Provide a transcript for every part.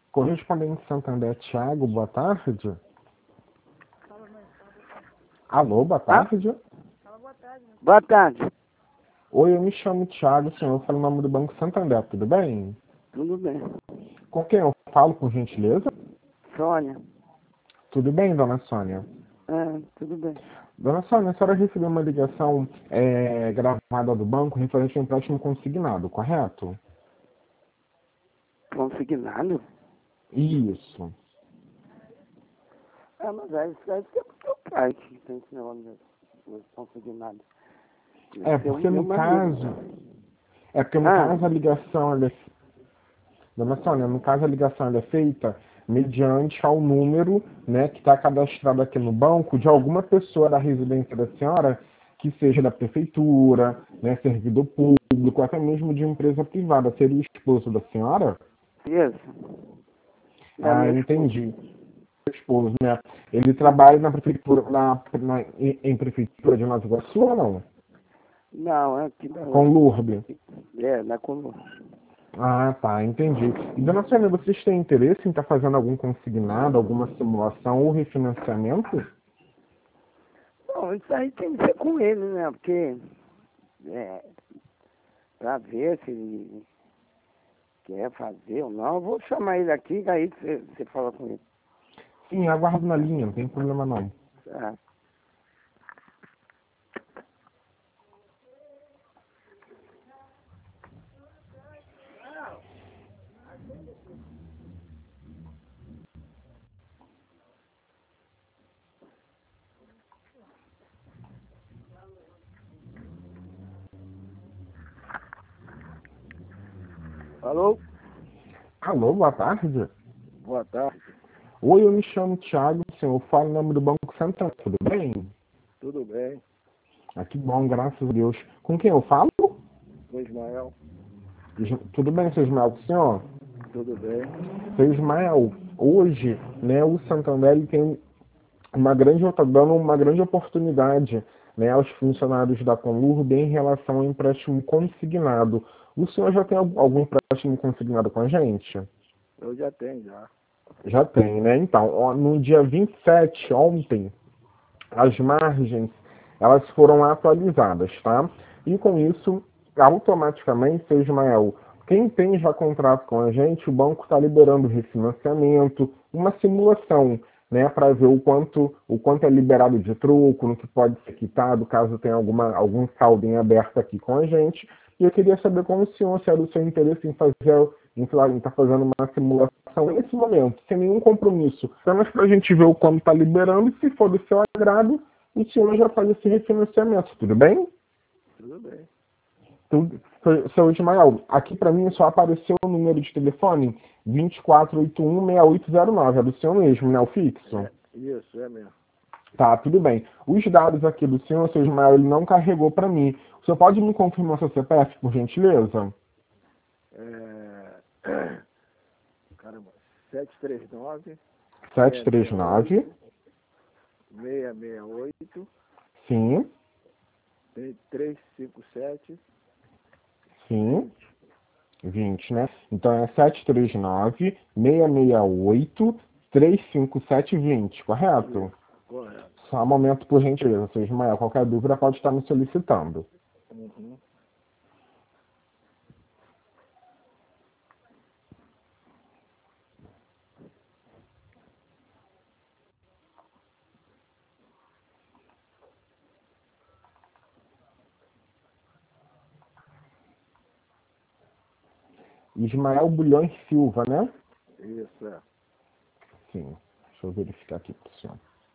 Correspondente Santander, Thiago, boa tarde. Alô, boa tarde. Boa tarde. Oi, eu me chamo Thiago, senhor, eu falo o nome do Banco Santander, tudo bem? Tudo bem. Com quem eu falo, por gentileza? Sônia. Tudo bem, dona Sônia? Tudo bem. Dona Sônia, a senhora recebeu uma ligação gravada do banco referente ao empréstimo consignado, correto? Consignado? Isso. Mas aí isso deve ser pro seu pai que tem esse negócio de consignado. É porque no caso a ligação Dona Sônia, no caso a ligação ela é feita mediante ao número, né, que está cadastrado aqui no banco de alguma pessoa da residência da senhora, que seja da prefeitura, né, servidor público, até mesmo de empresa privada. Seria o esposo da senhora? Isso. Entendi. O esposo, né? Ele trabalha na prefeitura, em prefeitura de Nova Iguaçu ou não? Não, é aqui da Com Lourdes. na Colômbia. Ah, tá, entendi. E, dona Sônia, vocês têm interesse em estar fazendo algum consignado, alguma simulação ou refinanciamento? Bom, isso aí tem que ser com ele, né? Porque, pra ver se ele quer fazer ou não, eu vou chamar ele aqui, aí você fala com ele. Sim, aguardo na linha, não tem problema não. Tá. Alô? Alô, boa tarde. Boa tarde. Oi, eu me chamo Thiago, senhor, eu falo em nome do Banco Santander, tudo bem? Tudo bem? Ah, que bom, graças a Deus. Com quem eu falo? Com Ismael? Tudo bem, seu Ismael, com o senhor? Tudo bem. Seu Ismael, hoje, né, o Santander ele tem está dando uma grande oportunidade, né, aos funcionários da Conlurb em relação ao empréstimo consignado. O senhor já tem algum empréstimo consignado com a gente? Eu já tenho, já. Já tem, né? Então, no dia 27, ontem, as margens, elas foram atualizadas, tá? E com isso, automaticamente, seu Ismael, quem tem já contrato com a gente, o banco está liberando refinanciamento, uma simulação, né, para ver o quanto é liberado de troco, no que pode ser quitado, caso tenha algum saldo em aberto aqui com a gente. E eu queria saber como o senhor, se era o seu interesse em estar fazendo uma simulação nesse momento, sem nenhum compromisso, apenas para a gente ver o quanto está liberando e, se for do seu agrado, o senhor já faz esse refinanciamento, tudo bem? Tudo bem. Seu Ismael, aqui para mim só apareceu o número de telefone 2481-6809, é do senhor mesmo, né, o fixo? Isso, é mesmo. Tá, tudo bem. Os dados aqui do senhor, seu Ismael, ele não carregou para mim. O senhor pode me confirmar seu CPF, por gentileza? Caramba, 739 739, 668 sim, 357 sim, 20, né? Então é 739-668-35720, correto? Correto. Só um momento, por gentileza, seu Ismael. Qualquer dúvida pode estar me solicitando. Uhum. Ismael Bulhões Silva, né? Isso, é. Sim. Deixa eu verificar aqui para o senhor.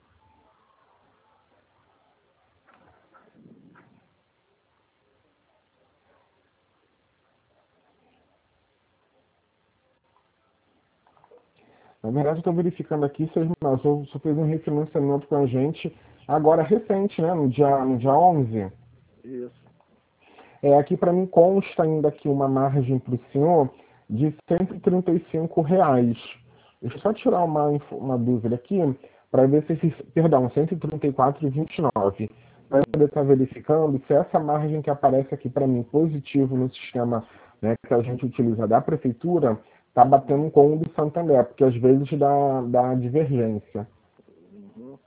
Na verdade, eu estou verificando aqui, seu Ismael, o senhor fez um refinanciamento com a gente agora recente, né? No dia 11. Isso. Aqui para mim consta ainda aqui uma margem para o senhor de R$ 135. Deixa eu só tirar uma dúvida aqui para ver se perdão, 134,29. Para poder estar verificando se essa margem que aparece aqui para mim positivo no sistema, né, que a gente utiliza da prefeitura tá batendo com o do Santander, porque às vezes dá divergência. Uhum.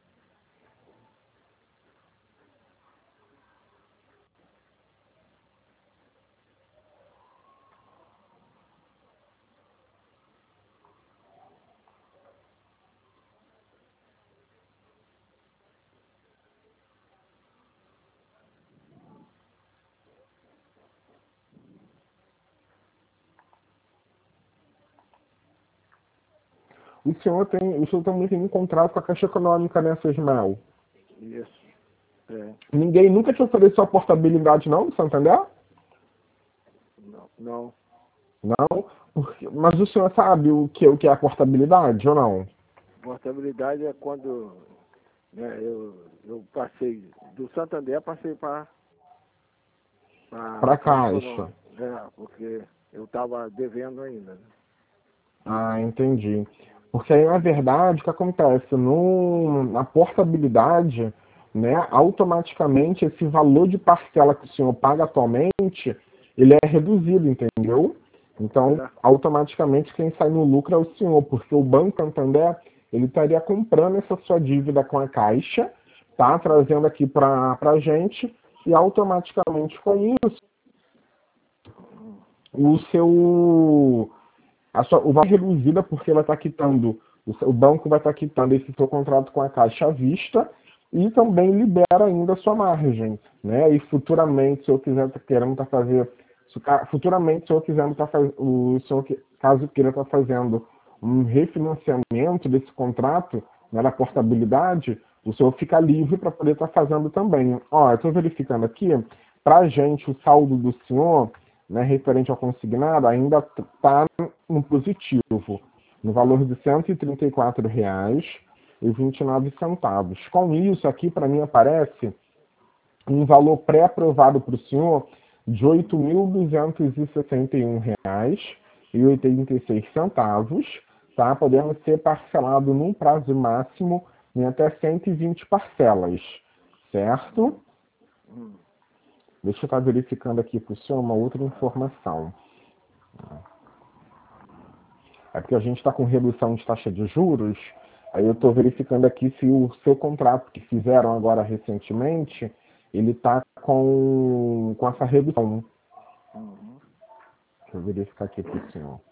O senhor também tem um contrato com a Caixa Econômica, né, seu Ismael? Isso. É. Ninguém nunca te ofereceu a portabilidade, não, do Santander? Não. Não. Não? Mas o senhor sabe o que é a portabilidade ou não? Portabilidade é quando, né, eu passei do Santander, passei para Para a Caixa Caixa. Econômica. É, porque eu estava devendo ainda. Né? Ah, entendi. Porque aí, na verdade, o que acontece? Na portabilidade, né, automaticamente esse valor de parcela que o senhor paga atualmente, ele é reduzido, entendeu? Então, É. automaticamente quem sai no lucro é o senhor, porque o Banco Santander, ele estaria comprando essa sua dívida com a Caixa, tá? Trazendo aqui para a gente, e automaticamente com isso, o seu o valor reduzida porque vai estar quitando, o banco vai estar quitando esse seu contrato com a Caixa à vista e também libera ainda a sua margem, né? E futuramente, se eu quiser querendo estar fazer, futuramente, se eu quiser estar o senhor caso queira estar fazendo um refinanciamento desse contrato, né, da portabilidade, o senhor fica livre para poder estar fazendo também. Ó, eu estou verificando aqui, para a gente o saldo do senhor, né, referente ao consignado, ainda está no positivo, no valor de R$ 134,29. Com isso, aqui para mim aparece um valor pré-aprovado para o senhor de R$ 8.261,86, tá? Podendo ser parcelado num prazo máximo em até 120 parcelas, certo? Deixa eu estar verificando aqui para o senhor uma outra informação. É porque a gente está com redução de taxa de juros, aí eu estou verificando aqui se o seu contrato que fizeram agora recentemente, ele está com essa redução. Uhum. Deixa eu verificar aqui para o senhor.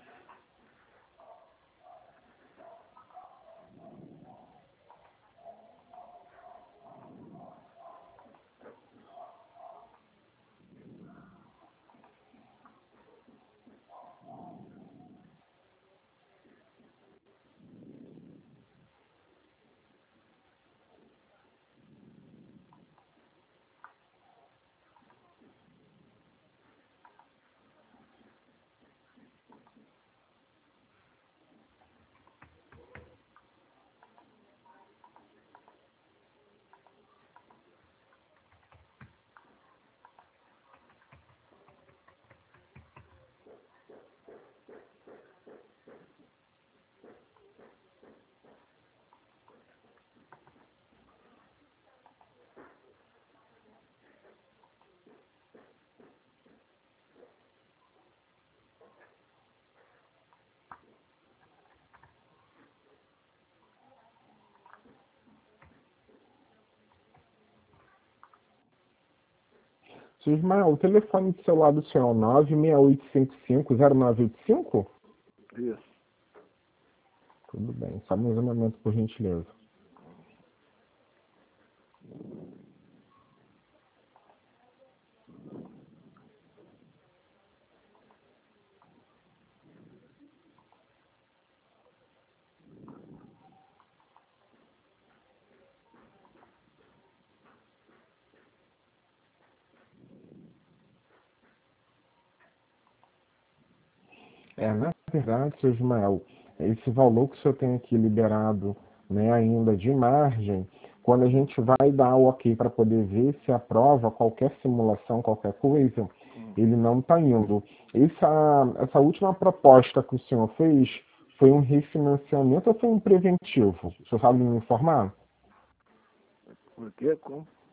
Seu Ismael, o telefone do celular do senhor é o 968550985? Isso. Tudo bem, só mais um momento, por gentileza. Na verdade, seu Ismael, esse valor que o senhor tem aqui liberado, né, ainda de margem, quando a gente vai dar o ok para poder ver se aprova qualquer simulação, qualquer coisa, ele não está indo. Essa última proposta que o senhor fez foi um refinanciamento ou foi um preventivo? O senhor sabe me informar? Por quê?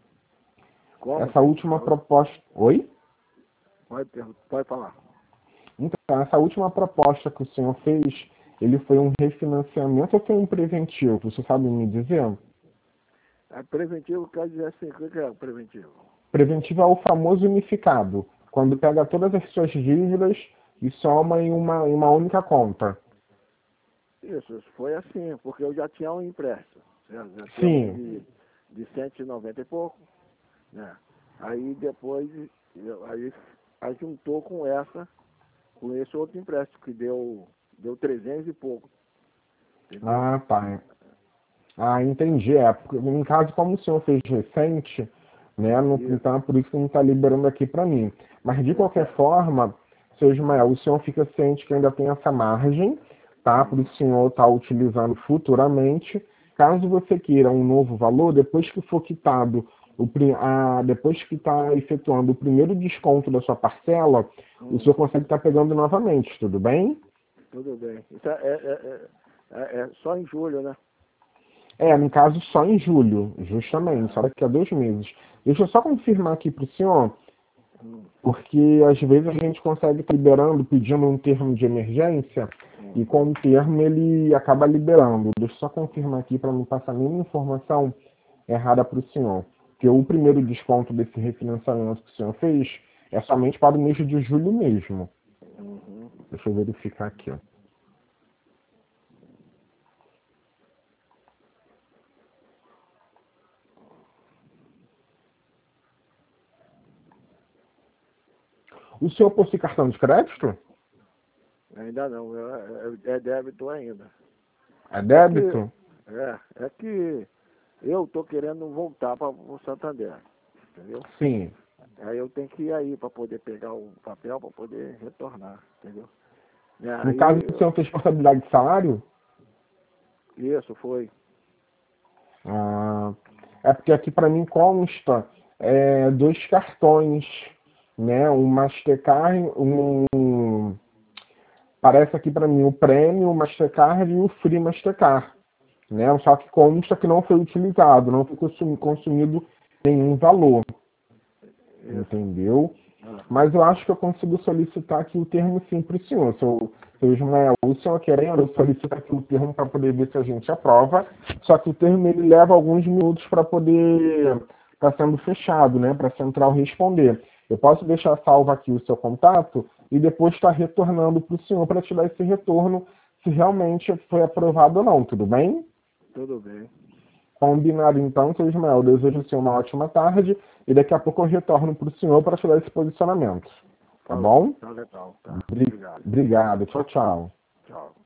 Como Essa assim? última proposta... Oi? Pode falar. Então, essa última proposta que o senhor fez, ele foi um refinanciamento ou foi um preventivo? Você sabe me dizer? Preventivo quer dizer assim, o que é o preventivo? Preventivo é o famoso unificado, quando pega todas as suas dívidas e soma em uma única conta. Isso foi assim, porque eu já tinha um empréstimo, certo? Já tinha um Sim. de 190 e pouco, né? Aí depois, aí juntou com esse outro empréstimo, que deu 300 e pouco, entendeu? Ah, tá. Ah, entendi. É, porque, em caso, como o senhor fez recente, né, Isso, então é por isso que não está liberando aqui para mim. Mas, de é qualquer forma, seu Ismael, o senhor fica ciente que ainda tem essa margem, tá? Para o senhor estar utilizando futuramente. Caso você queira um novo valor, depois que for quitado, depois que está efetuando o primeiro desconto da sua parcela, o senhor consegue estar pegando novamente, tudo bem? tudo bem. Isso é só em julho, né? É, no caso, só em julho, justamente, só daqui a 2 meses. Deixa eu só confirmar aqui para o senhor, Hum, porque às vezes a gente consegue estar liberando, pedindo um termo de emergência, e com o termo ele acaba liberando. Deixa eu só confirmar aqui para não passar nenhuma informação errada para o senhor. Porque o primeiro desconto desse refinanciamento que o senhor fez é somente para o mês de julho mesmo. uhum. Deixa eu verificar aqui, ó. O senhor possui cartão de crédito? Ainda não, é débito ainda. É É que, débito? é que eu tô querendo voltar para o Santander, entendeu? Sim. Aí eu tenho que ir aí para poder pegar o papel para poder retornar, entendeu? E No caso, aí, o senhor fez portabilidade de salário? isso foi. Ah, é porque aqui para mim consta dois cartões, né? Um Mastercard, parece aqui para mim o Premium Mastercard e o Free Mastercard, né? Só que consta que não foi utilizado, não foi consumido nenhum valor, Isso. entendeu? Aham. Mas eu acho que eu consigo solicitar aqui o termo sim para o senhor. Se o Ismael, o senhor querendo, eu solicito aqui o termo para poder ver se a gente aprova. Só que o termo ele leva alguns minutos para poder estar sendo fechado, né? Para a central responder. Eu posso deixar salvo aqui o seu contato e depois estar retornando para o senhor para te dar esse retorno se realmente foi aprovado ou não, tudo bem? Tudo bem. Combinado então, seu Ismael. Desejo o senhor uma ótima tarde e daqui a pouco eu retorno para o senhor para te dar esse posicionamento. Tá Falou. bom? Tá legal. Tá. Obrigado. Obrigado. Tchau, tchau. Tchau.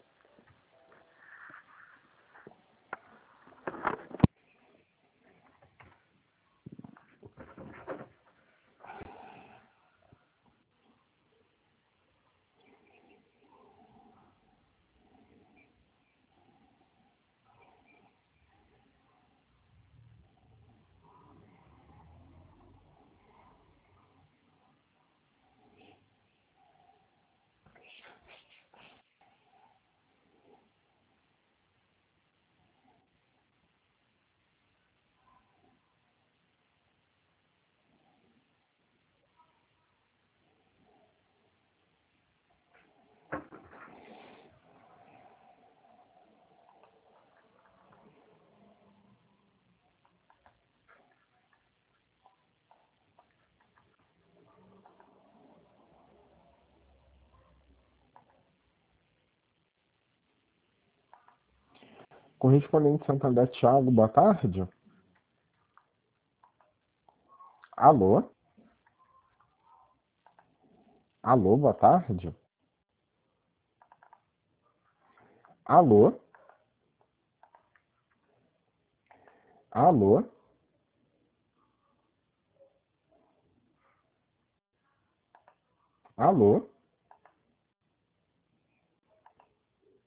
Correspondente Santander, Thiago, boa tarde. Alô? Alô, boa tarde. Alô? Alô? Alô?